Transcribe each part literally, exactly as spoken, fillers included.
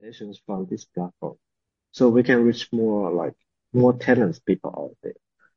recommendations from this platform. So we can reach more like more talents people out there.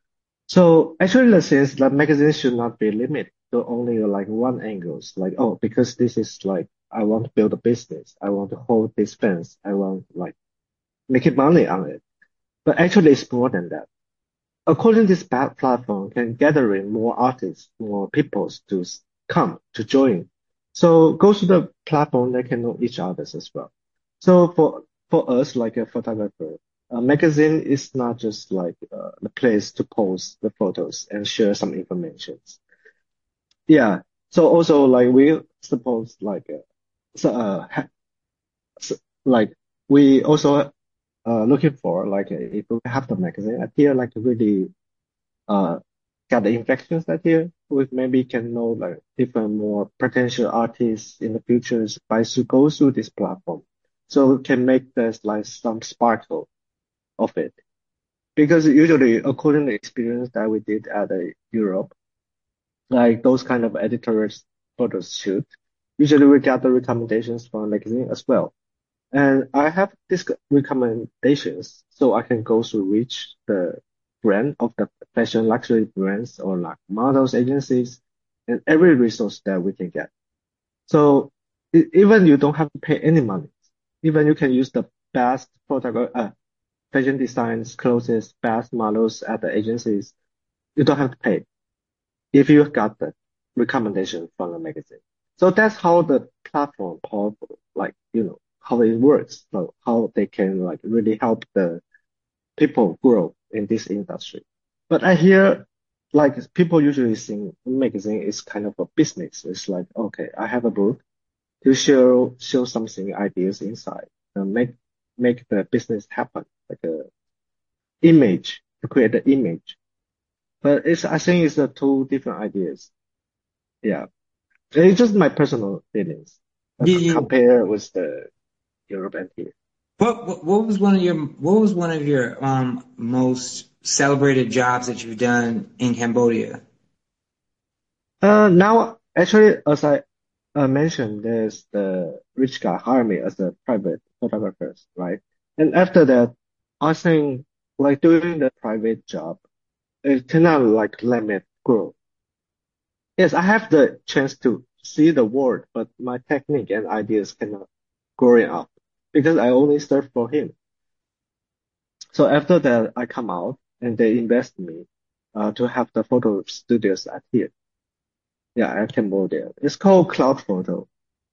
So actually the sense that magazine should not be limited to only like one angles, like, oh, because this is like I want to build a business, I want to hold this fence, I want like making money on it. But actually it's more than that. According to this pa- platform can gather in more artists, more peoples to s- come to join. So go to the platform, they can know each others as well. So for for us, like a photographer, a magazine is not just like uh, the place to post the photos and share some information. Yeah. So also like we suppose like uh, so uh ha- so, like we also uh looking for like uh, if we have the magazine appear like really uh got the infections that here we maybe can know like different more potential artists in the futures by to go through this platform. So we can make this like some sparkle of it. Because usually according to the experience that we did at uh, Europe, like those kind of editors photos shoot, usually we get the recommendations from magazine as well. And I have these recommendations so I can go to reach the brand of the fashion luxury brands or like models agencies and every resource that we can get. So e- even you don't have to pay any money. Even you can use the best product, uh, fashion designs, clothes, best models at the agencies. You don't have to pay if you got the recommendation from the magazine. So that's how the platform powerful, like, you know, how it works, so how they can like really help the people grow in this industry. But I hear like people usually think magazine is kind of a business. It's like, okay, I have a book to show show something ideas inside, and make make the business happen, like a image to create the image. But it's I think it's the two different ideas. Yeah. It's just my personal feelings uh, Yeah, c- yeah. compare with the European here. What, what what was one of your what was one of your um most celebrated jobs that you've done in Cambodia? Uh, now actually, as I uh, mentioned, there's the rich guy hired me as a private photographer, right? And after that, I think like doing the private job, it cannot like let me grow. Yes, I have the chance to see the world, but my technique and ideas cannot grow it up because I only serve for him. So after that, I come out and they invest me uh, to have the photo studios at here. Yeah, at Cambodia. It's called Cloud Photo.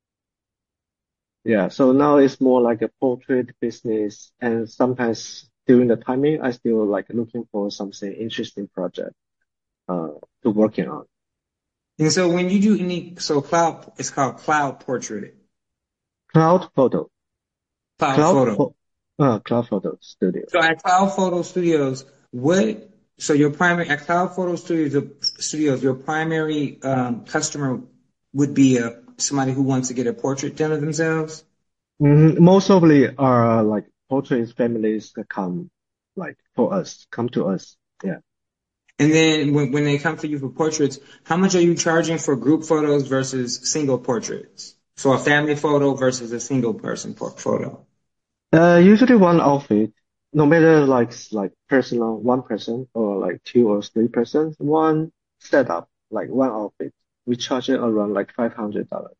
Yeah, so now it's more like a portrait business, and sometimes during the timing, I still like looking for something interesting project uh to working on. And so when you do any so cloud it's called cloud portrait, Cloud Photo, cloud Cloud photo. Pho- uh, Cloud Photo Studio. So at Cloud Photo Studios, what so your primary at Cloud Photo Studios Studios, your primary um, customer would be a somebody who wants to get a portrait done of themselves? Mhm. Most of the are like portrait families that come like for us, come to us. Yeah. And then when, when they come to you for portraits, how much are you charging for group photos versus single portraits? So a family photo versus a single person por- photo. Uh, usually one outfit, no matter like s- like personal one person or like two or three persons, one setup, like one outfit, we charge it around like five hundred dollars.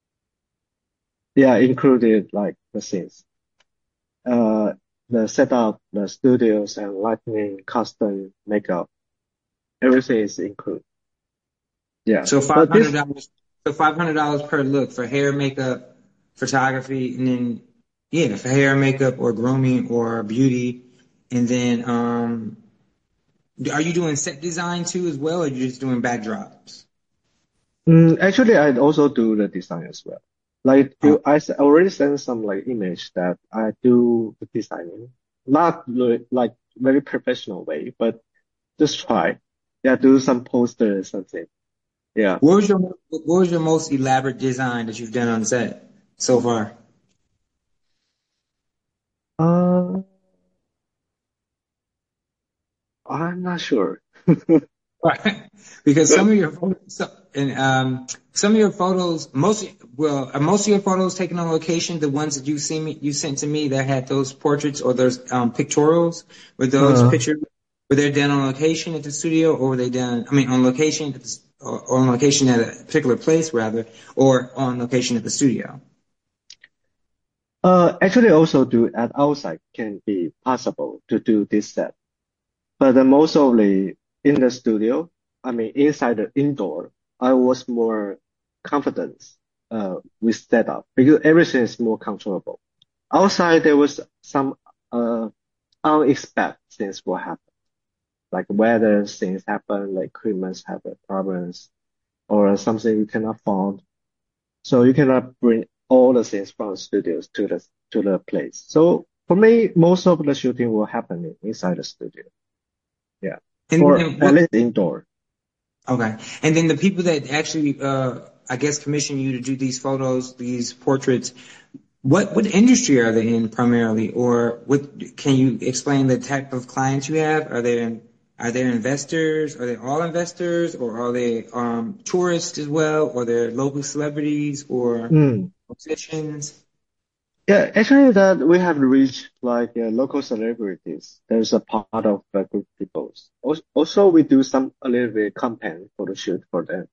Yeah, included like the scenes, uh, the setup, the studios and lighting, costume, makeup, everything is included. Yeah, So five but hundred this, dollars. So five hundred dollars per look for hair, makeup, photography, and then yeah, for hair, makeup, or grooming, or beauty, and then um, are you doing set design too as well, or are you just doing backdrops? mm, actually I also do the design as well. Like Oh. you, I s- already sent some like image that I do the designing, not really, like very professional way, but just try. Yeah, do some posters, something. Yeah. What was your what was your most elaborate design that you've done on set so far? Uh, I'm not sure. Right. Because some of your photos, so- and um, some of your photos, most well, are most of your photos taken on location. The ones that you see me, you sent to me that had those portraits or those um, pictorials, were those Uh, pictures were they done on location at the studio, or were they done? I mean, on location, at the, s- or, or on location at a particular place, rather, or on location at the studio. uh, Actually, also do at outside can be possible to do this set, but the most of the in the studio, I mean inside the indoor, I was more confident uh with setup because everything is more controllable. Outside there was some uh unexpected things will happen, like weather things happen, like equipment have problems, or something you cannot find. So you cannot bring all the things from studios to the to the place. So for me, most of the shooting will happen in- inside the studio. Yeah, And or then at what? least indoor. Okay. And then the people that actually, uh, I guess, commission you to do these photos, these portraits. What what industry are they in primarily, or what? Can you explain the type of clients you have? Are they are they investors? Are they all investors, or are they um, tourists as well, or they're local celebrities or Mm. musicians? Yeah, actually, that we have reached like uh, local celebrities. There's a part of the group peoples. Also, also, we do some a little bit campaign for the shoot for them.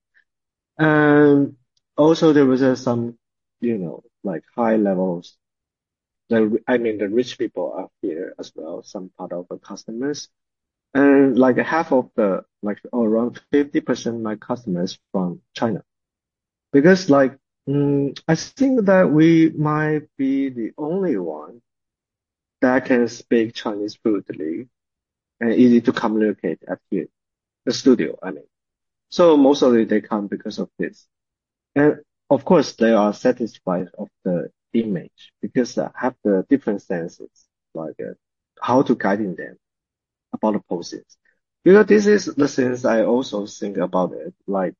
And also, there was uh, some, you know, like high levels. The I mean, the rich people are here as well. Some part of the customers. And like half of the, like around fifty percent my customers from China. Because like, mm, I think that we might be the only one that can speak Chinese fluently and easy to communicate at here, the studio, I mean. So most of it, they come because of this. And of course, they are satisfied of the image because I have the different senses, like uh, how to guiding them about the poses. Because this is the things I also think about it. Like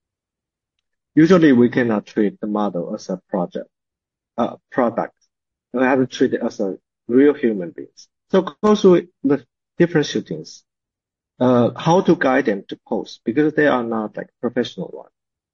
usually we cannot treat the model as a project, uh, product. We have to treat it as a real human beings. So go through the different shootings, uh, how to guide them to pose because they are not like professional one.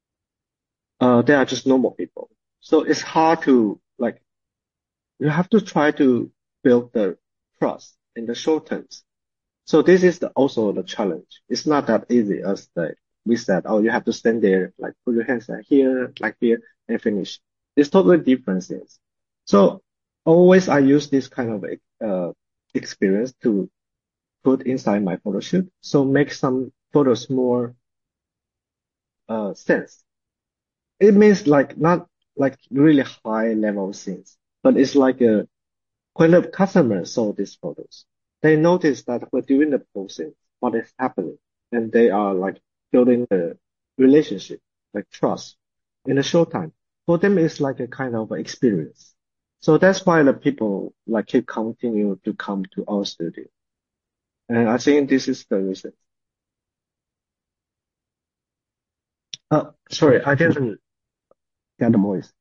Uh, they are just normal people. So it's hard to like, you have to try to build the trust in the short terms. So this is the, also the challenge. It's not that easy as the, we said, oh, you have to stand there, like put your hands like here, like here, and finish. It's totally different things. So always I use this kind of uh, experience to put inside my photo shoot. So make some photos more uh, sense. It means like not like really high level scenes, but it's like a when the customer saw these photos, they noticed that we're doing the posing, what is happening, and they are like building a relationship, like trust, in a short time. For them, it's like a kind of experience. So that's why the people like keep continue to come to our studio, and I think this is the reason. Uh, sorry, I didn't get the voice.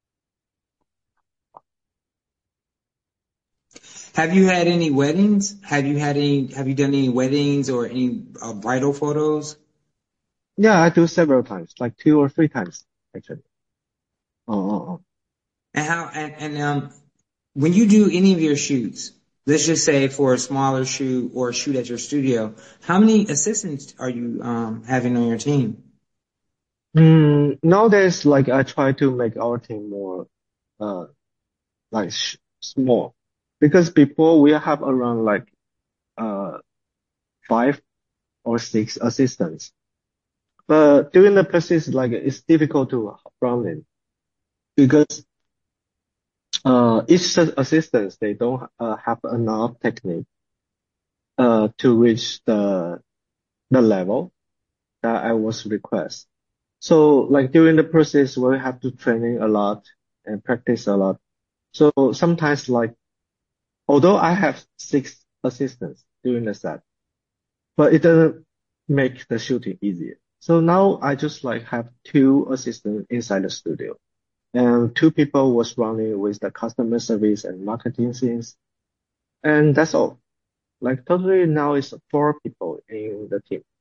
Have you had any weddings? Have you had any? Have you done any weddings or any uh, bridal photos? Yeah, I do several times, like two or three times actually. Oh, oh, oh. And how? And, and um, when you do any of your shoots, let's just say for a smaller shoot or a shoot at your studio, how many assistants are you um, having on your team? Mm, nowadays, like I try to make our team more uh like sh small because before we have around like uh five or six assistants, but during the process, like it's difficult to run it because uh each s- assistants they don't uh, have enough technique uh to reach the the level that I was request. So like during the process, we have to training a lot and practice a lot. So sometimes like although I have six assistants during the set, but it doesn't make the shooting easier. So now I just like have two assistants inside the studio and two people was running with the customer service and marketing things. And that's all. Like totally now it's four people in the team.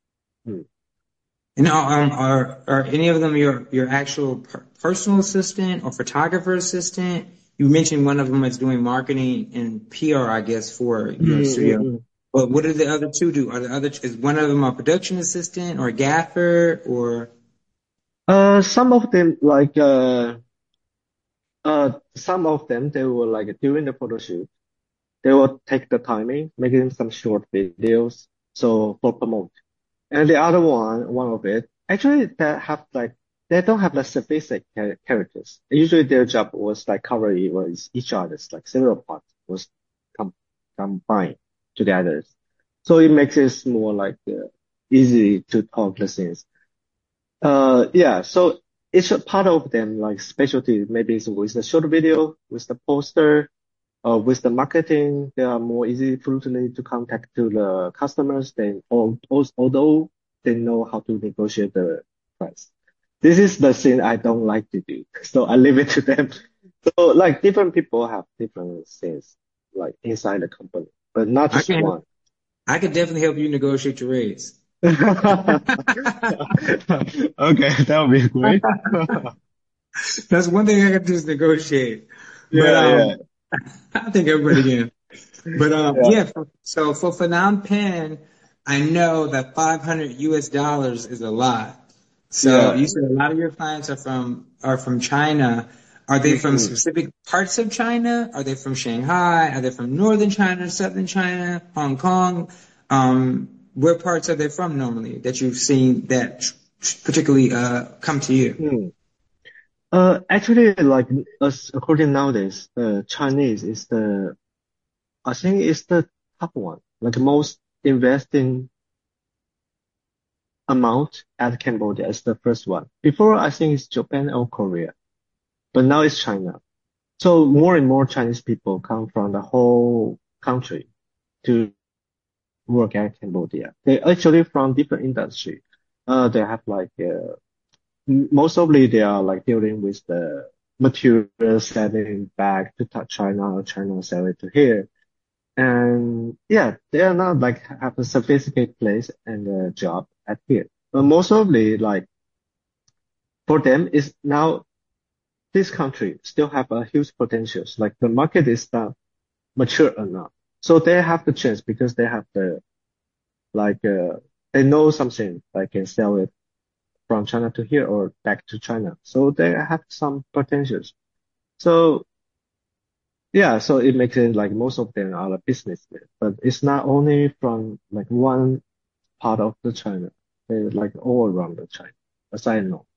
Mm. And um, are are any of them your your actual per personal assistant or photographer assistant? You mentioned one of them is doing marketing and P R, I guess, for your Mm, mm, studio. mm. But what do the other two do? Are the other is one of them a production assistant or a gaffer or? Uh, some of them like uh uh some of them they will like during the photo shoot they will take the timing making some short videos so for promote. And the other one, one of it, actually they have like they don't have like specific char- characters. Usually their job was like cover it was each other's like several parts was com combined together. So it makes it more like uh, easy to talk the scenes. Uh, yeah. So each part of them like specialty maybe is with the short video, with the poster, uh, with the marketing, they are more easy fluently to contact to the customers than al- al- although they know how to negotiate the price. This is the thing I don't like to do. So I leave it to them. So like different people have different things like inside the company, but not I just can one. I could definitely help you negotiate your raise. Okay, that would be great. That's one thing I can do is negotiate. But Yeah, yeah, um, I think everybody can. But um, yeah, yeah. For, so for Phnom Penh, I know that five hundred U S dollars is a lot. So yeah. you said a lot of your clients are from are from China. Are they from Mm. specific parts of China? Are they from Shanghai? Are they from northern China, southern China, Hong Kong? Um, where parts are they from normally that you've seen that particularly uh, come to you? Mm. Uh, actually, like as according nowadays, uh, Chinese is the I think it's the top one, like most investing amount at Cambodia is the first one. Before, I think it's Japan or Korea, but now it's China. So more and more Chinese people come from the whole country to work at Cambodia. They actually from different industry. Uh, they have like uh, m- mostly they are like dealing with the material selling back to ta- China or China sell it to here. And yeah, they are not like have a sophisticated place and a job at here. But most of the like for them is now this country still have a huge potentials. Like the market is not mature enough. So they have the chance because they have the like uh, they know something like can sell it from China to here or back to China. So they have some potentials. So yeah, so it makes it like most of them are a businessmen, but it's not only from like one part of the China. They're like all around the China, as I know.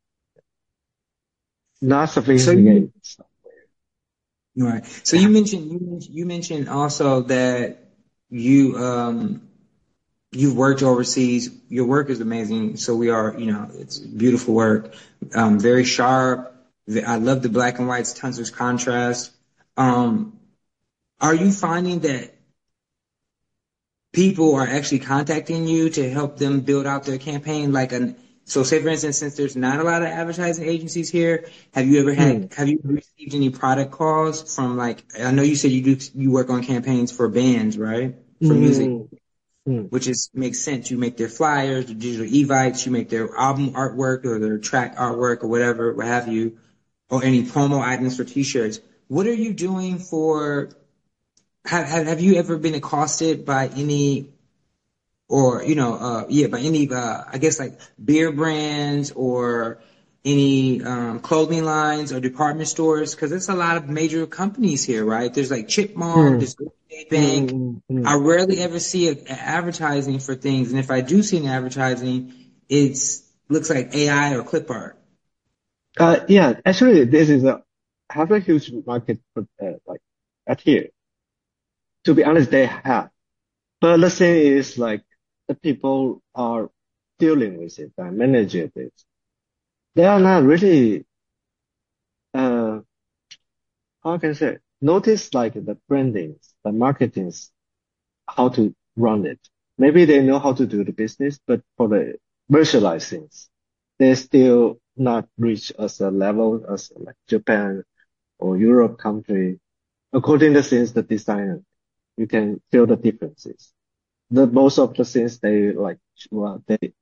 Not So you sophisticated. right. So you mentioned you mentioned, you mentioned also that you um you've worked overseas. Your work is amazing. So we are, you know, it's beautiful work. Um, very sharp. I love the black and whites, tons of contrast. Um, are you finding that people are actually contacting you to help them build out their campaign? Like an, so say for instance, since there's not a lot of advertising agencies here, have you ever had, Mm, have you received any product calls from like, I know you said you do, you work on campaigns for bands, right? For music, mm, mm, which is makes sense. You make their flyers, the digital evites, you make their album artwork or their track artwork or whatever, what have you, or any promo items for t-shirts. What are you doing for, have, have, have you ever been accosted by any or you know, uh, yeah, by any, uh, I guess like beer brands or any um, clothing lines or department stores, because there's a lot of major companies here, right? There's like Chipmunk, mm, there's Good mm, Bank. mm, I mm. rarely ever see a, a advertising for things, and if I do see an advertising, it's looks like A I or clip art. Uh, yeah, actually, this is a have a huge market for uh, like at here. To be honest, they have. But the thing is, like, the people are dealing with it and managing it. They are not really, uh, how can I say, notice like the brandings, the marketings, how to run it. Maybe they know how to do the business, but for the virtualize things, they still not reach as a level as like Japan or Europe country. According to things the designer, you can feel the differences. The most of the things they like, well, they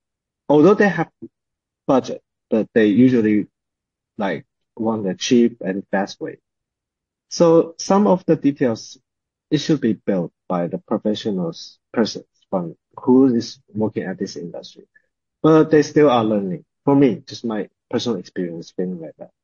although they have budget, but they usually like want a cheap and fast way. So some of the details it should be built by the professionals persons from who is working at this industry. But they still are learning. For me, just my personal experience feeling like that.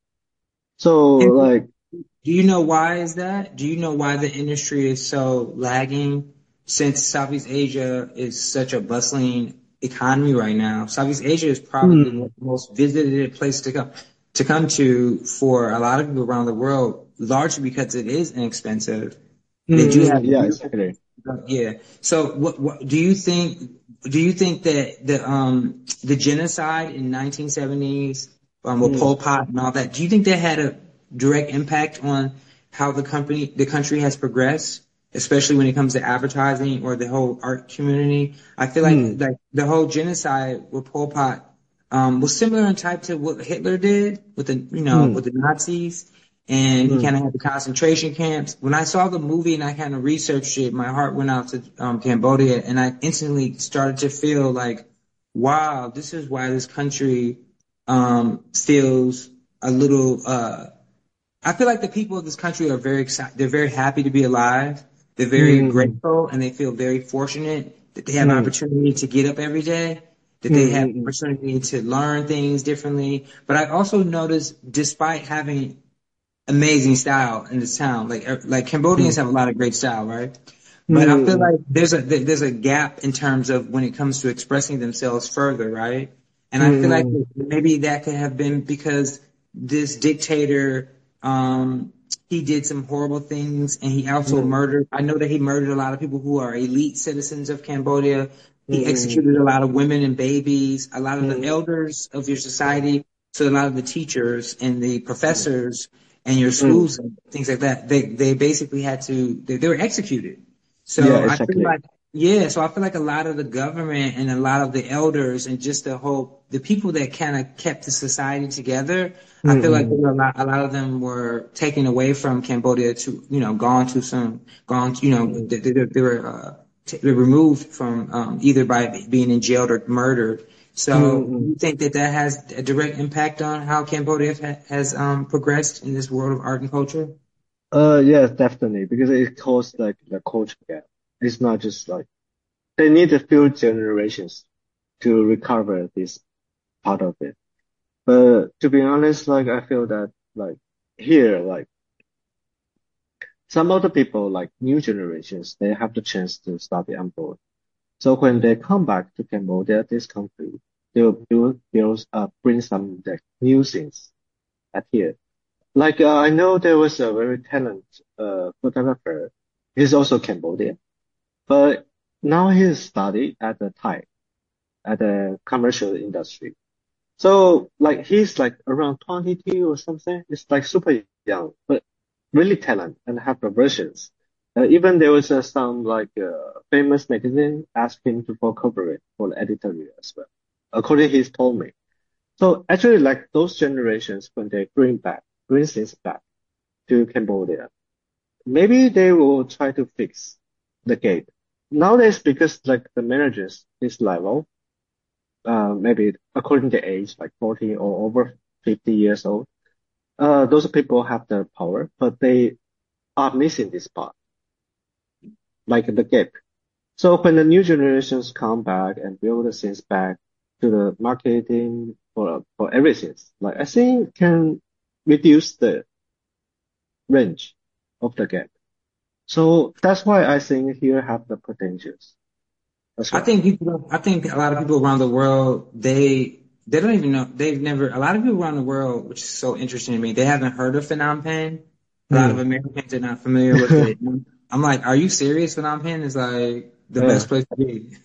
So And like do you know why is that? Do you know why the industry is so lagging since Southeast Asia is such a bustling economy right now? Southeast Asia is probably the hmm, mo- most visited place to come to come to for a lot of people around the world, largely because it is inexpensive. They do hmm, have yeah, beautiful, exactly. yeah. So what, what do you think? Do you think that the um the genocide in nineteen seventies um with Hmm, Pol Pot and all that? Do you think that had a direct impact on how the company the country has progressed, especially when it comes to advertising or the whole art community? I feel like hmm, like the whole genocide with Pol Pot um was similar in type to what Hitler did with the you know hmm, with the Nazis, and he hmm, kind of had the concentration camps. When I saw the movie and I kind of researched it, my heart went out to um, Cambodia, and I instantly started to feel like, wow, this is why this country um, feels a little. Uh, I feel like the people of this country are very excited. They're very happy to be alive. They're very hmm, grateful, and they feel very fortunate that they have hmm, opportunity to get up every day, that they hmm, have hmm, opportunity to learn things differently. But I also noticed, despite having amazing style in this town. Like er, like hmm, Cambodians have a lot of great style, right? But I hmm, feel hmm, like there's a there's a gap in terms of when it comes to expressing themselves further, right? And I feel like hmm, maybe that could have been because this dictator, um, he did some horrible things, and he also hmm, murdered. I know that he murdered a lot of people who are elite citizens of Cambodia. He hmm, executed a lot of women and babies, a lot of the hmm, elders of your society. So a lot of the teachers and the hmm, professors and your hmm. schools and things like that, they they basically had to they, they were executed. Yeah, So I feel exactly. like yeah, so I feel like a lot of the government and a lot of the elders and just the whole the people that kind of kept the society together, I feel like Hmm, there were a lot a lot of them were taken away from Cambodia to you know gone too soon, gone you know hmm, they, they, they were uh, t- they were removed from um, either by being in jailed or murdered. hmm, So, do hmm. you think that that has a direct impact on how Cambodia ha- has um, progressed in this world of art and culture? Uh, yes, definitely, because it caused like the culture gap. It's not just like they need a few generations to recover this part of it. But to be honest, like I feel that like here, like some other people, like new generations, they have the chance to study abroad. So when they come back to Cambodia, this country, they'll build, build, uh, bring some like new things at here. Like uh, I know there was a very talented uh, photographer. He's also Cambodian, but now he's study at the Thai at the commercial industry. So like he's like around twenty-two or something. It's like super young, but really talent and have the versions. Uh, even there was uh, some like uh, famous magazine asked him to for cover it for the editorial as well. According he's told me. So actually like those generations when they bring back bring things back to Cambodia, maybe they will try to fix the gate. Nowadays because like the managers this level uh, maybe according to age, like forty or over fifty years old. Uh, those people have the power, but they are missing this part, like the gap. So when the new generations come back and build the things back to the marketing for for everything, like I think can reduce the range of the gap. So that's why I think here have the potentials as I well. think people, I think a lot of people around the world, they they don't even know. They've never. A lot of people around the world, which is so interesting to me, they haven't heard of Phnom Penh. A lot of Hmm. Americans are not familiar with it. I'm like, are you serious? Phnom Penh is like the Yeah. best place to be.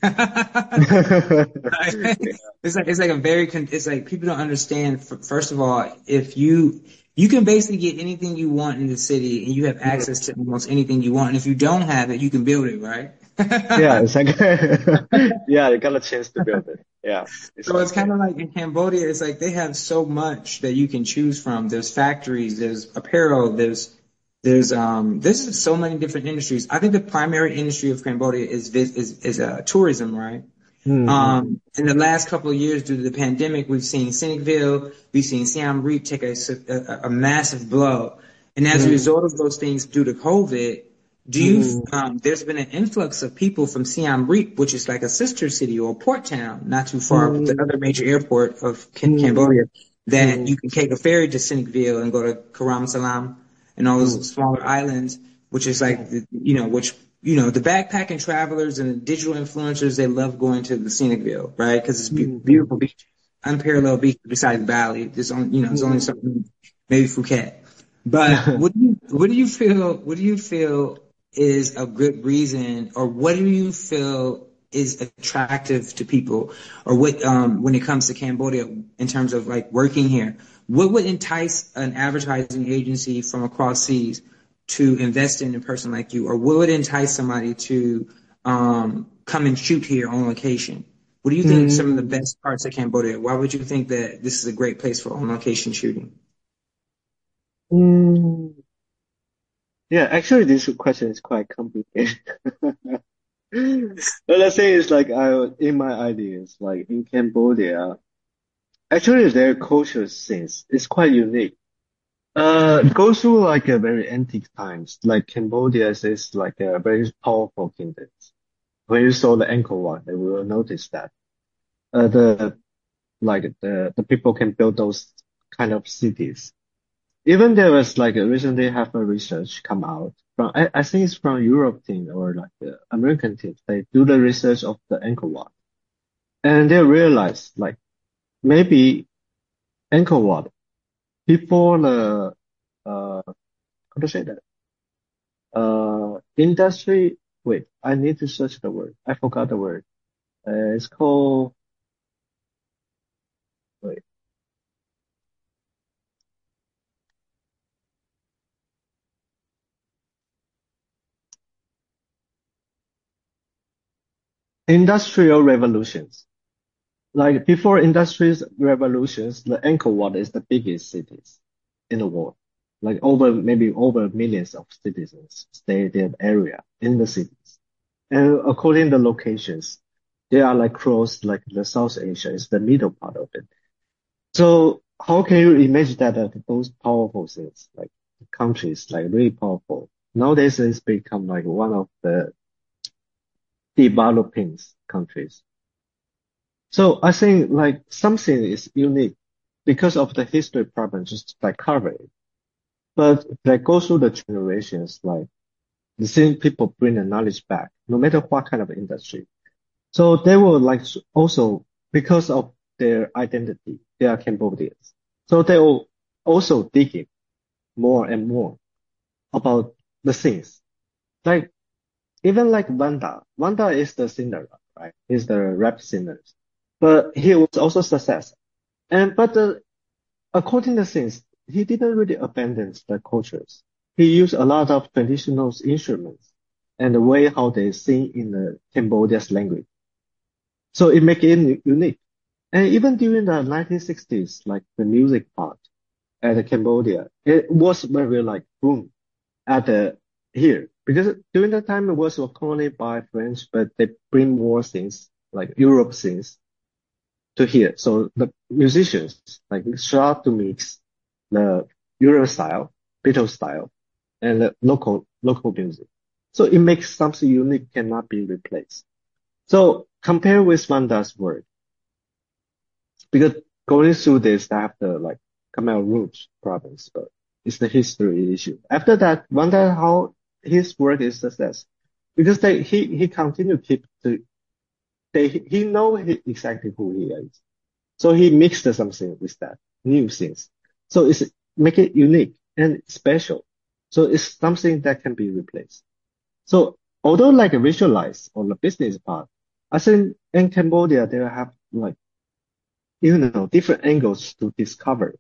Yeah. It's like it's like a very con- it's like people don't understand. f- First of all, if you you can basically get anything you want in the city, and you have access to almost anything you want. And if you don't have it, you can build it, right? Yeah, it's like yeah, you got a chance to build it. Yeah, So it's exactly. kind of like in Cambodia, it's like they have so much that you can choose from. There's factories, there's apparel, there's there's um there's so many different industries. I think the primary industry of Cambodia is vis- is is uh, tourism, right? Mm-hmm. Um, in the last couple of years, due to the pandemic, we've seen Cynicville, we've seen Siam Reap take a, a, a massive blow. And as a Mm-hmm. result of those things due to COVID, do you, Mm-hmm. um, there's been an influx of people from Siam Reap, which is like a sister city or a port town, not too far, but the Mm-hmm. other major airport of Mm-hmm. Cambodia, that Mm-hmm. you can take a ferry to Cynicville and go to Karam Salam and all Mm-hmm. those smaller islands, which is like, you know, which, you know, the backpacking travelers and the digital influencers, they love going to the Scenicville, right? Because it's be- Mm-hmm. beautiful beach, unparalleled beach besides Bali. There's only, you know, it's only Mm-hmm. something, maybe Phuket. But what do you, what do you feel, what do you feel is a good reason, or what do you feel is attractive to people, or what, um, when it comes to Cambodia in terms of like working here? What would entice an advertising agency from across seas to invest in a person like you, or what would entice somebody to um, come and shoot here on location? What do you think some of the Mm-hmm. best parts of Cambodia? Why would you think that this is a great place for on location shooting? Mm. Yeah, actually, this question is quite complicated. But let's say it's like I, in my ideas, like in Cambodia, actually their culture scenes is quite unique. Uh, it goes through like a very antique times. Like Cambodia is like a very powerful kingdom. When you saw the Angkor Wat, you will notice that. Uh, the like the the people can build those kind of cities. Even there was like a, recently have a research come out from I, I think it's from Europe team or like the American team. They do the research of the Angkor Wat and they realize like maybe Angkor Wat before the uh how to say that uh industry. Wait, I need to search the word. I forgot the word. Uh, it's called wait industrial revolutions. Like before industries revolutions, the Angkor Wat is the biggest cities in the world. Like over maybe over millions of citizens stay their area in the cities. And according to locations, they are like close like the South Asia is the middle part of it. So how can you imagine that uh, those powerful things like countries like really powerful nowadays it's become like one of the developing countries. So I think like something is unique because of the history problem, just like cover it. But that goes through the generations, like the same people bring the knowledge back, no matter what kind of industry. So they will like s- also because of their identity, they are Cambodians. So they will also digging more and more about the things. Like even like Vanda. Vanda is the singer, right? He's the rap singer. But he was also success. And but the according to things, he didn't really abandon the cultures. He used a lot of traditional instruments and the way how they sing in the Cambodia's language. So it make it unique. And even during the nineteen sixties, like the music part at Cambodia, it was very like boom at the here because during that time it was colonized by French, but they bring more things like Europe things to hear. So the musicians like start to mix the Euro style, Beatles style, and the local local music. So it makes something unique cannot be replaced. So compare with Vanda's work, because going through this, I have the like Khmer Rouge province, but it's the history issue. After that, Vanda how his work is success because they he he continued keep to they he know he, exactly who he is. So he mixed something with that, new things. So it's make it unique and special. So it's something that can be replaced. So although like visualize on the business part, I think in Cambodia they have like you know different angles to discover.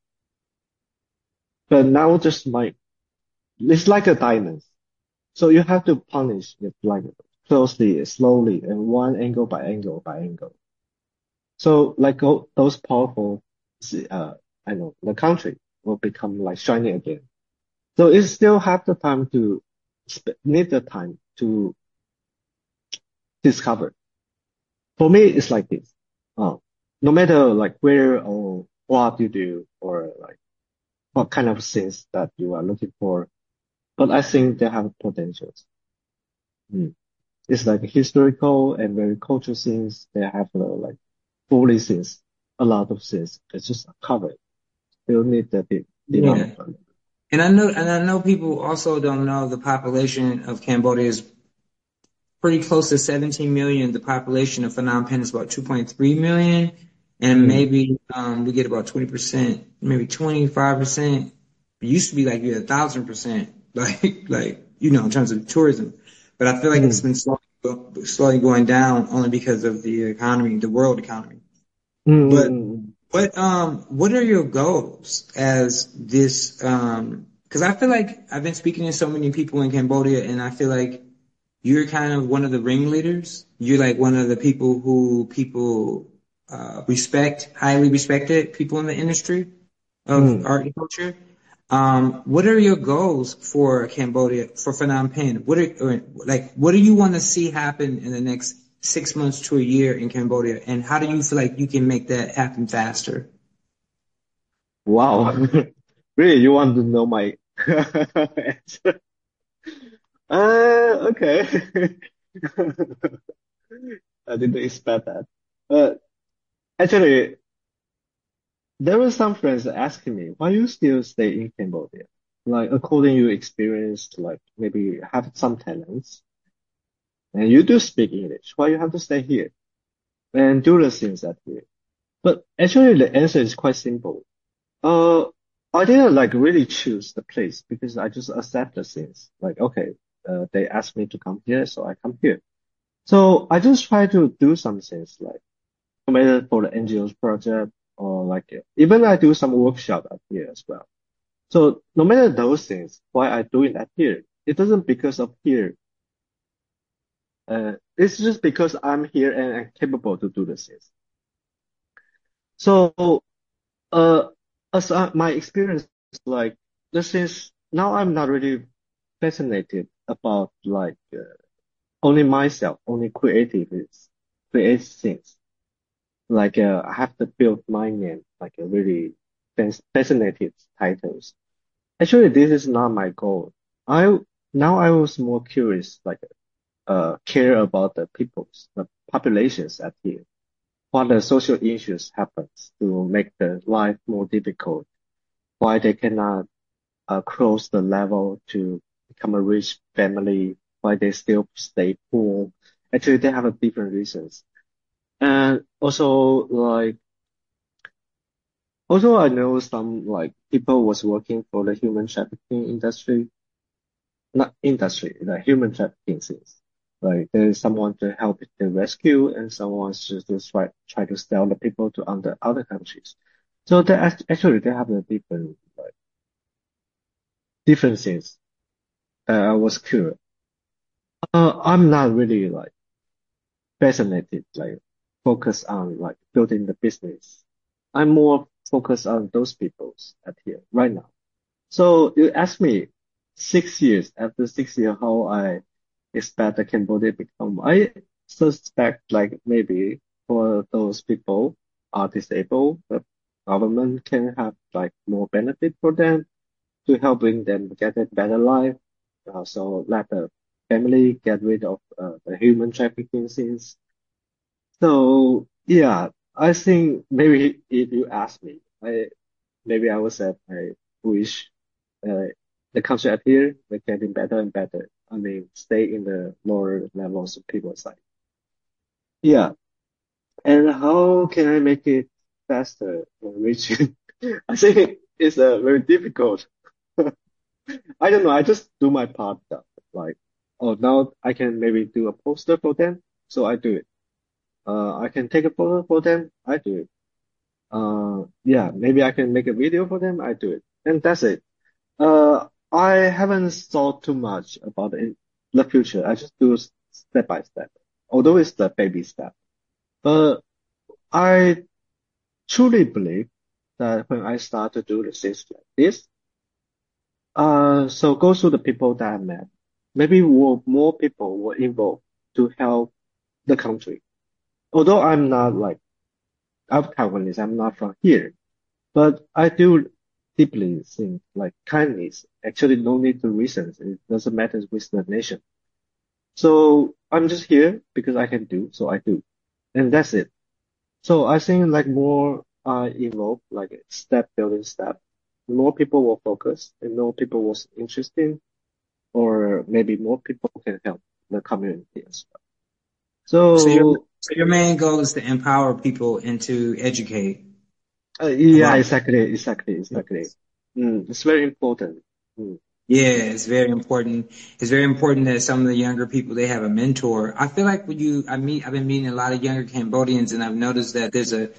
But now just like it's like a diamond. So you have to punish it like closely, slowly, and one angle by angle by angle. So like all those powerful, uh, I know the country will become like shiny again. So it still have the time to sp- need the time to discover. For me, it's like this. Uh, no matter like where or what you do or like what kind of things that you are looking for, but I think they have potentials. Mm. It's like historical and very cultural things. They have uh, like fully things, a lot of things. It's just covered. They don't need the big Yeah. development. And I know, and I know people also don't know the population of Cambodia is pretty close to seventeen million. The population of Phnom Penh is about two point three million. And Mm, maybe um, we get about twenty percent, maybe twenty-five percent. It used to be like you had a thousand percent, like, like, you know, in terms of tourism. But I feel like it's mm, been slowly, slowly going down only because of the economy, the world economy. mm, But mm, mm. what um what are your goals as this um because I feel like I've been speaking to so many people in Cambodia and I feel like you're kind of one of the ringleaders. You're like one of the people who people uh, respect, highly respected people in the industry of Mm. art and culture. Um, what are your goals for Cambodia, for Phnom Penh? What are, or, like, what do you want to see happen in the next six months to a year in Cambodia? And how do you feel like you can make that happen faster? Wow. Really, you want to know my answer? Uh, okay. I didn't expect that. But actually, there were some friends asking me, why you still stay in Cambodia? Like, according you experienced, like maybe have some talents, and you do speak English. Why you have to stay here and do the things that here? But actually, the answer is quite simple. Uh, I didn't like really choose the place because I just accept the things. Like, okay, uh, they asked me to come here, so I come here. So I just try to do some things like no matter for the N G Os project or like uh, even I do some workshop up here as well. So no matter those things, why I doing that here, it doesn't because of here. Uh, it's just because I'm here and I'm capable to do the things. So uh, as I, my experience, like the things now, I'm not really fascinated about like uh, only myself, only creative is create things. Like uh, I have to build my name, like a really fas- fascinated titles. Actually, this is not my goal. I now I was more curious, like uh, care about the peoples, the populations at here. What the social issues happens to make the life more difficult. Why they cannot uh, cross the level to become a rich family. Why they still stay poor. Actually, they have a different reasons. And also like also I know some like people was working for the human trafficking industry, not industry, the human trafficking things. Like there's someone to help the rescue and someone to, to try try to sell the people to other other countries. So they act- actually they have a different like different things that I was curious. Uh, I'm not really like fascinated, like focused on like building the business. I'm more focused on those peoples at here right now. So you ask me six years after six years how I expect the Cambodia become. I suspect like maybe for those people are disabled, the government can have like more benefit for them to helping them get a better life. Uh, so let the family get rid of uh, the human trafficking things. So yeah, I think maybe if you ask me, I maybe I would say I wish uh, the country up here are getting better and better. I mean, stay in the lower levels of people's side. Yeah, and how can I make it faster and reaching? I think it's uh, very difficult. I don't know. I just do my part. Stuff. Like, oh, now I can maybe do a poster for them, so I do it. Uh, I can take a photo for them, I do it. Uh, yeah, maybe I can make a video for them. I do it, and that's it. Uh, I haven't thought too much about it in the future. I just do s- step by step, although it's the baby step. But I truly believe that when I start to do the things like this, uh, so go through the people that I met, maybe more, more people were involved to help the country. Although I'm not like I'm Taiwanese, I'm not from here, but I do deeply think like kindness. Actually, no need to reasons. It doesn't matter with the nation. So I'm just here because I can do, so I do, and that's it. So I think like more uh involved, like step building step, more people will focus and more people was interested, or maybe more people can help the community as well. So your So so your main goal is to empower people and to educate uh, yeah, about. exactly, exactly, exactly. Mm, it's very important. Mm, Yeah, it's very important. It's very important that some of the younger people they have a mentor. I feel like when you I meet I've been meeting a lot of younger Cambodians and I've noticed that there's a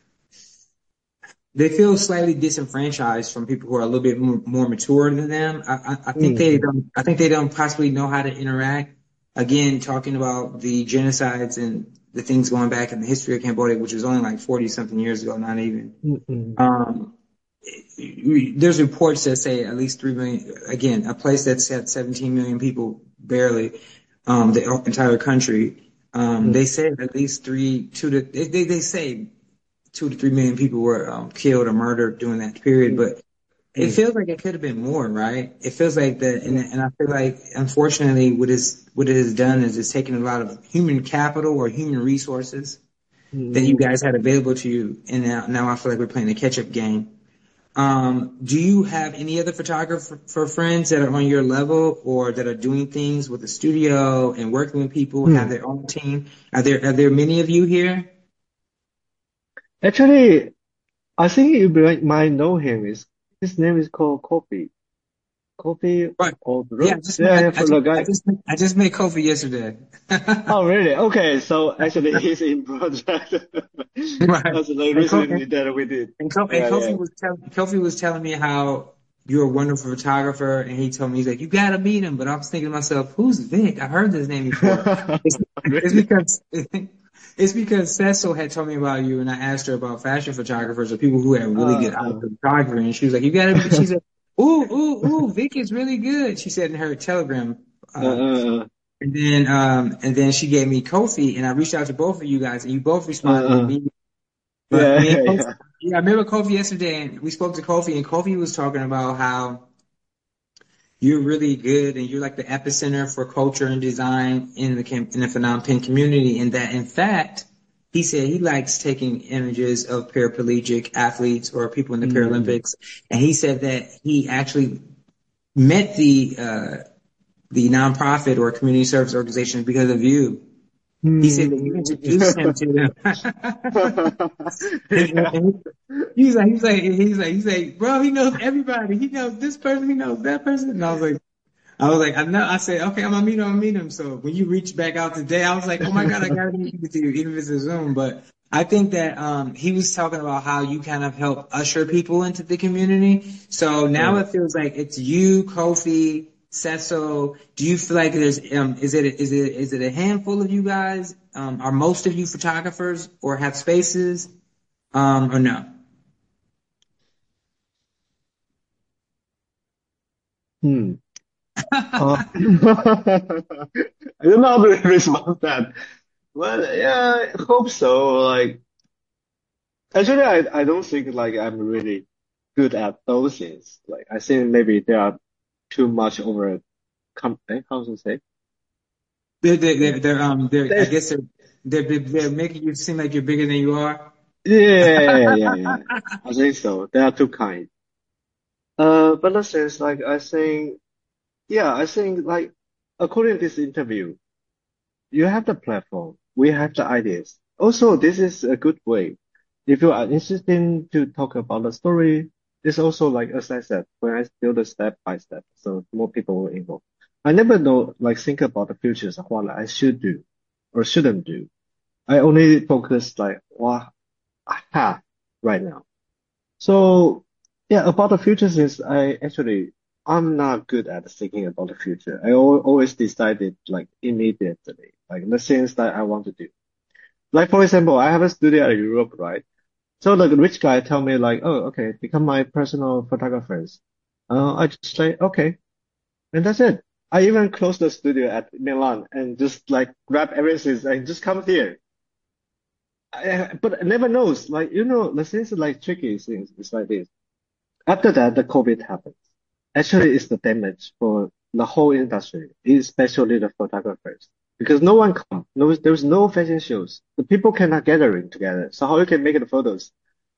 they feel slightly disenfranchised from people who are a little bit more, more mature than them. I, I, I think they mm, don't. I think they don't possibly know how to interact. Again, talking about the genocides and the things going back in the history of Cambodia, which was only like forty something years ago, not even. mm, mm, Um, there's reports that say at least three million. Again, a place that's had seventeen million people, barely, um, the entire country. Um, mm, they said at least three, two to they they, they say two to three million people were um, killed or murdered during that period, mm, but it mm, feels like it could have been more, right? It feels like that, and, mm, and I feel like unfortunately, what is what it has done is it's taken a lot of human capital or human resources that you mm. guys had available to you, and now now I feel like we're playing a catch up game. Um, do you have any other photographer friends that are on your level or that are doing things with the studio and working with people, have Mm. their own team? Are there are there many of you here? Actually, I think you might might know him. Is his name is called Kofi. Kofi Right. Yeah, I Odro? just made, Yeah, I, yeah, I for just the I guy. just I just made Kofi yesterday. Oh, really? Okay, so actually he's in project. Right. That's like And, Co- recently that we did. and, Co- and Yeah, yeah. Kofi was tell, Kofi was telling me how you're a wonderful photographer, and he told me he's like you got to meet him. But I was thinking to myself, who's Vic? I heard this name before. It's it's Really? because it's because Cecil had told me about you, and I asked her about fashion photographers or people who have really Uh, good eye uh, for photography, and she was like, you got to. She said, ooh ooh ooh, Vic is really good. She said in her telegram. uh, Uh, uh, And then, um, and then she gave me Kofi, and I reached out to both of you guys, and you both uh, responded uh. immediately. But Yeah, me and Kofi, yeah. yeah, I remember Kofi yesterday, and we spoke to Kofi, and Kofi was talking about how you're really good, and you're like the epicenter for culture and design in the Cam- in the Phnom Penh community, and that in fact, he said he likes taking images of paraplegic athletes or people in the Mm, Paralympics, and he said that he actually met the uh, the nonprofit or community service organization because of you. He said that you introduced him mm. to them. and, and, Yeah. and he's like, he's like, he's like, he's like, bro, he knows everybody. He knows this person, he knows that person. And I was like, I was like, I know. I said, okay, I'm gonna meet him. I'm gonna meet him. So when you reached back out today, I was like, oh my god, I gotta meet with you, even if it's a Zoom. But I think that um, he was talking about how you kind of help usher people into the community. So now Uh, it feels like it's you, Kofi, Cecil. Do you feel like there's um, is it is it is it a handful of you guys? Um, are most of you photographers or have spaces um, or no? hmm. Uh, I don't know how to respond to that. But yeah, I hope so. Like, actually, I, I don't think like I'm really good at those things. Like, I think maybe there are too much over com eh, how to say? They're, they're, Yeah. they're, they're um, they're, I There's, guess they're, they're, they're making you seem like you're bigger than you are. yeah, yeah, yeah, yeah. I think so. There are two kinds. Uh, but the sense, like, I think, yeah, I think like, according to this interview, you have the platform. We have the ideas. Also, this is a good way. If you are interested in to talk about the story, it's also like as I said, when I do the step by step, so more people will involve. I never know, like think about the futures of what I should do or shouldn't do. I only focus like what I have right now. So yeah, about the futures is I actually I'm not good at thinking about the future. I al always decided like immediately, like the things that I want to do. Like for example, I have a studio in Europe, right? So the rich guy tell me like, oh, okay, become my personal photographers. Uh, I just say okay, and that's it. I even closed the studio at Milan and just like grab everything and just come here. I, but I never knows. Like, you know, the things like tricky things. It's like this. After that, the COVID happens. Actually, it's the damage for the whole industry, especially the photographers, because no one come. No, there's no fashion shows. The people cannot gathering together. So how you can make the photos?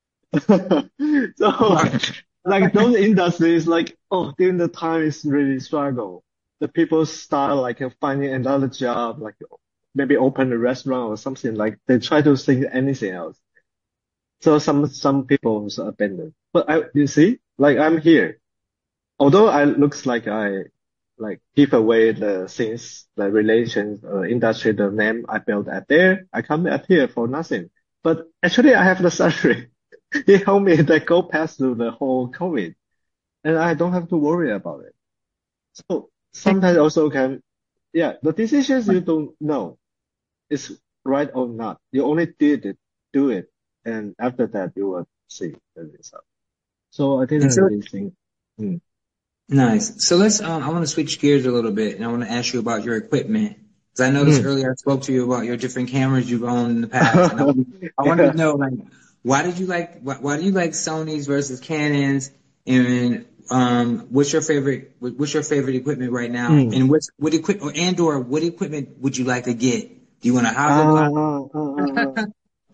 So, like those industries, like oh, during the time is really struggle. The people start like finding another job, like maybe open a restaurant or something. Like they try to think anything else. So some some people abandon. But I, you see, like I'm here. Although I looks like I like give away the things, the relations, uh, industry, the name I built at there, I come at here for nothing. But actually, I have the salary. He helped me to go past through the whole COVID, and I don't have to worry about it. So sometimes also can, yeah, the decisions you don't know is right or not. You only did it, do it, and after that you will see the result. So I And didn't so really think. Mm. nice. So let's um I want to switch gears a little bit and I want to ask you about your equipment. Because I noticed Mm. earlier I spoke to you about your different cameras you've owned in the past. And I wanted, I wanted Yeah. to know like why did you like why, why do you like Sony's versus Canons and um what's your favorite what- what's your favorite equipment right now? Mm. And what's what equipment and or what equipment would you like to get? Do you want a Uh, Hasselblad? uh, uh, uh.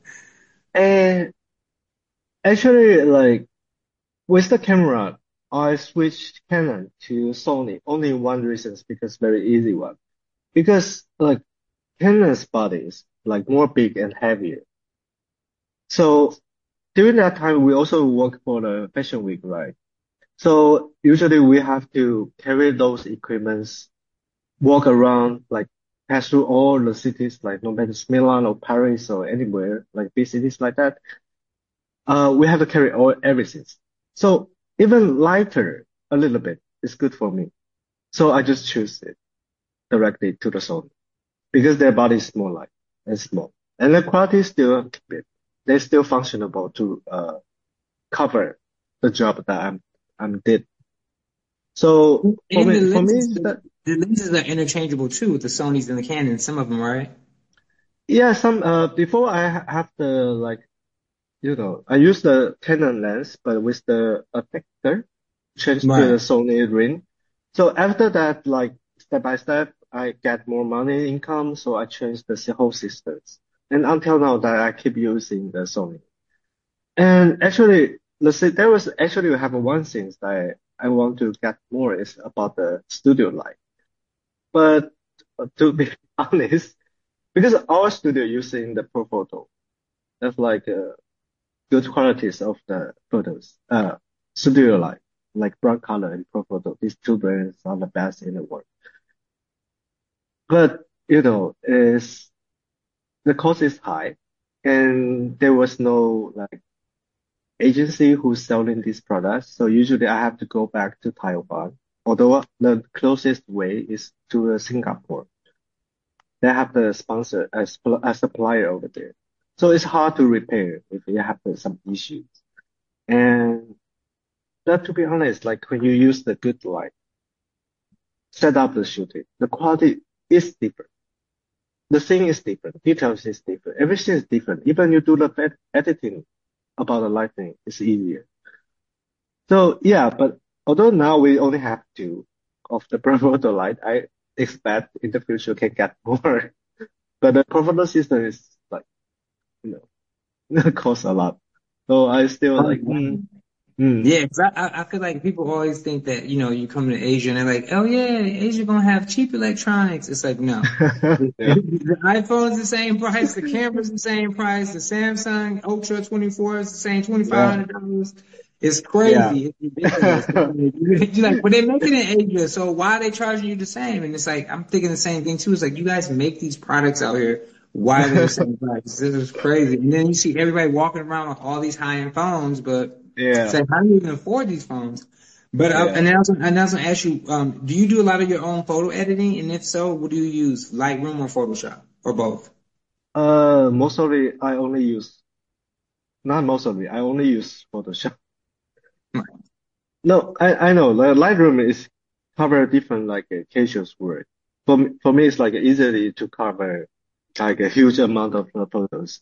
And actually, like with the camera, I switched Canon to Sony. Only one reason is because very easy one. Because like Canon's body is like more big and heavier. So during that time, we also work for the Fashion Week, right? So usually we have to carry those equipments, walk around, like pass through all the cities, like no matter it's Milan or Paris or anywhere, like big cities like that. Uh, we have to carry all everything. So even lighter a little bit is good for me. So I just choose it directly to the Sony because their body is more light and small, and the quality is still bit. They're still functionable to uh cover the job that I'm I'm did. So for And the me, for me, lenses is that the lenses are interchangeable too with the Sonys and the Canons, some of them, right? yeah, some uh before I ha- have the like you know I use the Canon lens, but with the adapter changed to the Right. Sony ring. So after that, like step by step, I get more money income, so I changed the s- whole systems. And until now, that I keep using the Sony. And actually, let's say there was actually we have one thing that I, I want to get more is about the studio light. But uh, to be honest, because our studio using the Profoto, that's like uh, good qualities of the photos. Uh, studio light, like brown color and Profoto. These two brands are the best in the world. But you know, is the cost is high, and there was no like agency who's selling these products. So usually I have to go back to Taiwan. Although the closest way is to uh, Singapore. They have the sponsor as a supplier over there. So it's hard to repair if you have uh, some issues. And that, to be honest, like when you use the good light, set up the shooting, the quality is different. The thing is different. Details is different. Everything is different. Even you do the ed- editing about the lighting, it's easier. So yeah, but although now we only have two of the Profoto light, I expect in the future can get more. But the Profoto system is like, you know, costs a lot. So I still Oh, like, wow. mm, mm. Yeah, 'cause I, I I feel like people always think that, you know, you come to Asia and they're like, oh yeah, Asia gonna have cheap electronics. It's like, no. The Yeah, the iPhone's the same price, the camera's the same price, the Samsung Ultra twenty-four is the same yeah, twenty-five hundred dollars. It's yeah. crazy. It's ridiculous. You're like, but they make it in Asia, so why are they charging you the same? And it's like, I'm thinking the same thing too. It's like, you guys make these products out here. Why are they the same price? This is crazy. And then you see everybody walking around with all these high-end phones, but it's Yeah, like, how do you even afford these phones? But I, yeah. and then I was, and I was gonna ask you, um, do you do a lot of your own photo editing? And if so, what do you use, Lightroom or Photoshop, or both? Uh, mostly I only use, not mostly, I only use Photoshop. No, I, I know, the Lightroom is cover different like uh, casual work. For me, for me, it's like easily to cover like a huge amount of uh, photos.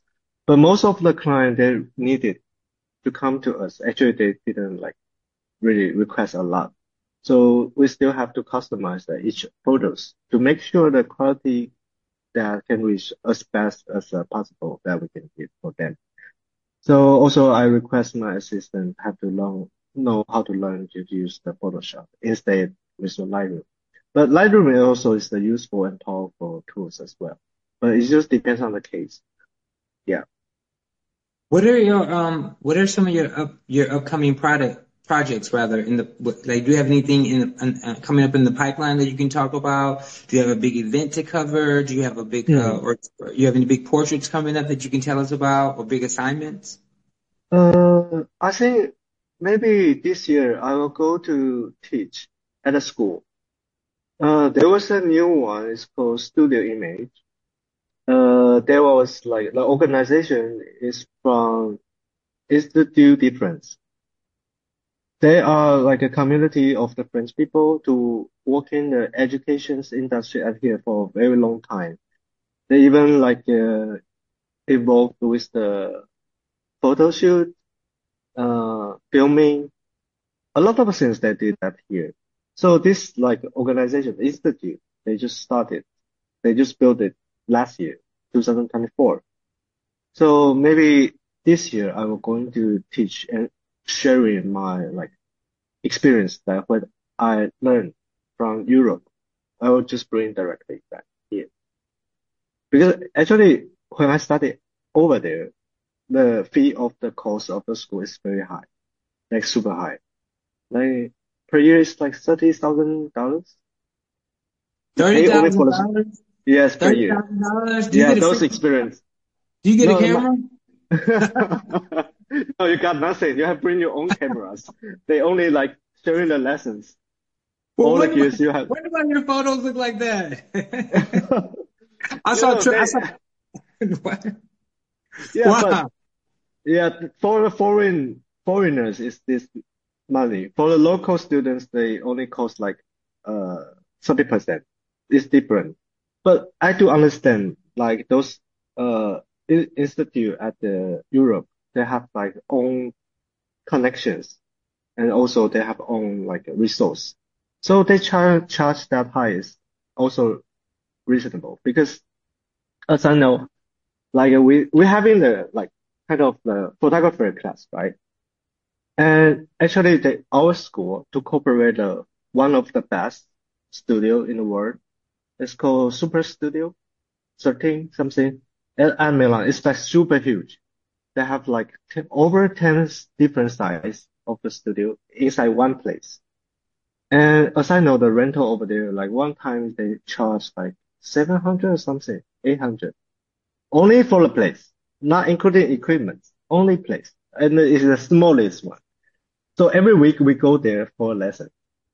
But most of the client they needed to come to us. Actually, they didn't like really request a lot. So we still have to customize the each photos to make sure the quality that can reach as best as uh, possible that we can give for them. So also I request my assistant have to learn know how to learn to use the Photoshop instead with the Lightroom. But Lightroom also is the useful and powerful tools as well. But it just depends on the case. Yeah. What are your um what are some of your up your upcoming product projects rather in the what- like do you have anything in, the, in uh, coming up in the pipeline that you can talk about? Do you have a big event to cover? Do you have a big uh Hmm. or, or you have any big portraits coming up that you can tell us about or big assignments? Uh, I think maybe this year I will go to teach at a school. Uh, there was a new one. It's called Studio Image. Uh, there was like the organization is from Institut de France. They are like a community of the French people to work in the education industry out here for a very long time. They even like uh, involved with the photo shoot, uh, filming, a lot of things they did that here. So this like organization institute, they just started. They just built it last year, twenty twenty-four. So maybe this year I will going to teach and sharing my like experience that what I learned from Europe. I will just bring directly back here. Because actually when I studied over there, the fee of the cost of the school is very high, like super high. Like per year is like thirty thousand dollars. You Thirty pay only thousand for the dollars? yes per Thirty year. thousand dollars? Do you Yeah, get a those free experience. do you get a No, my, camera? no, you got nothing. You have to bring your own cameras. They only like showing the lessons. Well, All the what about gears you have. what about your photos look like that? I You saw know, tr- I they, saw what? yeah, but Wow. yeah, for the foreign foreigners, is this money. For the local students, they only cost like uh thirty percent. It's different. But I do understand like those uh in institute at the Europe, they have like own connections and also they have own like resource. So they charge charge that high is also reasonable because as I know, like we we having the like kind of the photographer class, right? And actually, the, our school to cooperate uh, one of the best studio in the world. It's called Super Studio thirteen something. And, and Milan, it's like super huge. They have like ten, over ten different size of the studio inside one place. And as I know, the rental over there, like one time they charge like seven hundred or something, eight hundred. Only for the place, not including equipment, only place. And it's the smallest one. So every week we go there for a lesson.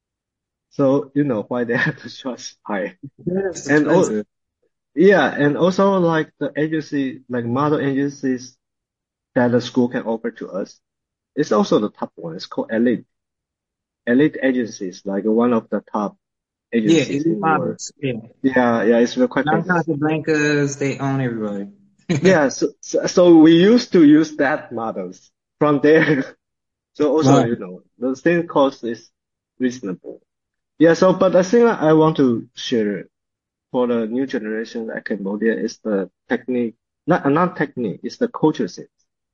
So you know why they have to charge high. That's And oh expensive. yeah, and also like the agency, like model agencies that the school can offer to us, it's also the top one. It's called Elite. Elite agencies, like one of the top Yeah, agencies elite in the world. models. Yeah. Yeah, yeah, it's very quite Non famous. Casablancas, they own everybody. Yeah, so, so so we used to use that models from there. So also, Right. you know, the same cost is reasonable. Yeah, so but I think I want to share for the new generation at Cambodia is the technique, not not technique, it's the culture sense.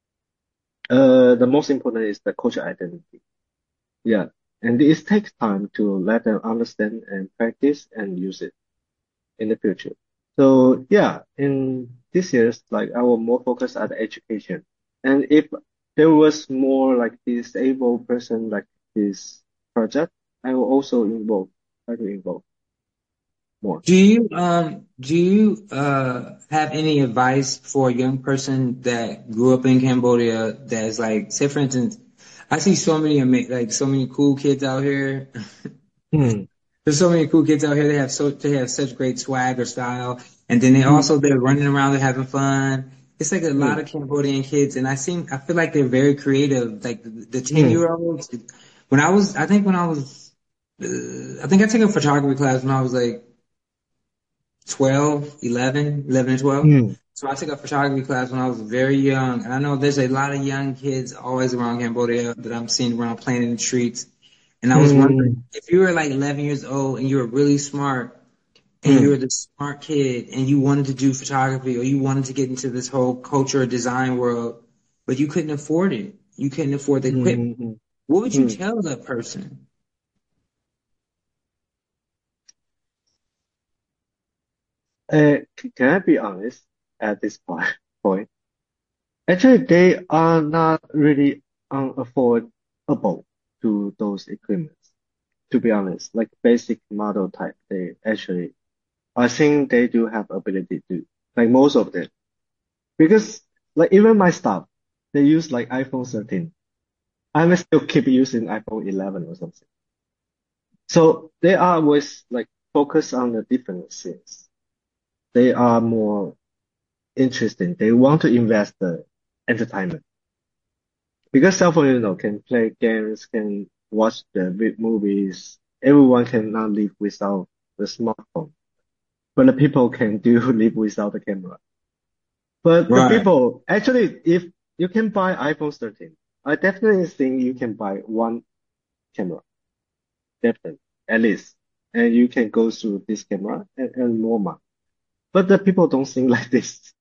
Uh, the most important is the culture identity. Yeah, and it takes time to let them understand and practice and use it in the future. So yeah, in this year's like I will more focus on education, and if there was more like disabled person like this project, I will also involve, try to involve more. Do you um do you uh have any advice for a young person that grew up in Cambodia that is like, say for instance, I see so many ama- like so many cool kids out here. Hmm. There's so many cool kids out here. They have so they have such great swag or style, and then they Hmm. also they're running around, they're having fun. It's like a lot Hmm. of Cambodian kids, and I seem I feel like they're very creative. Like the, the ten Hmm. year olds. When I was, I think when I was, uh, I think I took a photography class when I was like twelve, eleven, eleven and twelve. Hmm. So I took a photography class when I was very young, and I know there's a lot of young kids always around Cambodia that I'm seeing around playing in the streets. And I was wondering Mm, if you were like eleven years old and you were really smart and you mm, were the smart kid and you wanted to do photography or you wanted to get into this whole culture or design world, but you couldn't afford it. You couldn't afford the equipment. mm, mm, What would you mm. tell that person? Uh, c- can I be honest at this point? Point? Actually, they are not really unaffordable to those equipments. To be honest, like basic model type, they actually, I think they do have ability to, like most of them, because like even my staff, they use like iPhone thirteen. I may still keep using iPhone eleven or something. So they are always like focused on the different things. They are more interesting. They want to invest the entertainment because cell phone, you know, can play games, can watch the vi- movies. Everyone cannot live without the smartphone, but the people can do live without the camera. But the Right. people actually, if you can buy iPhone thirteen, I definitely think you can buy one camera, definitely, at least, and you can go through this camera and earn more money. But the people don't think like this.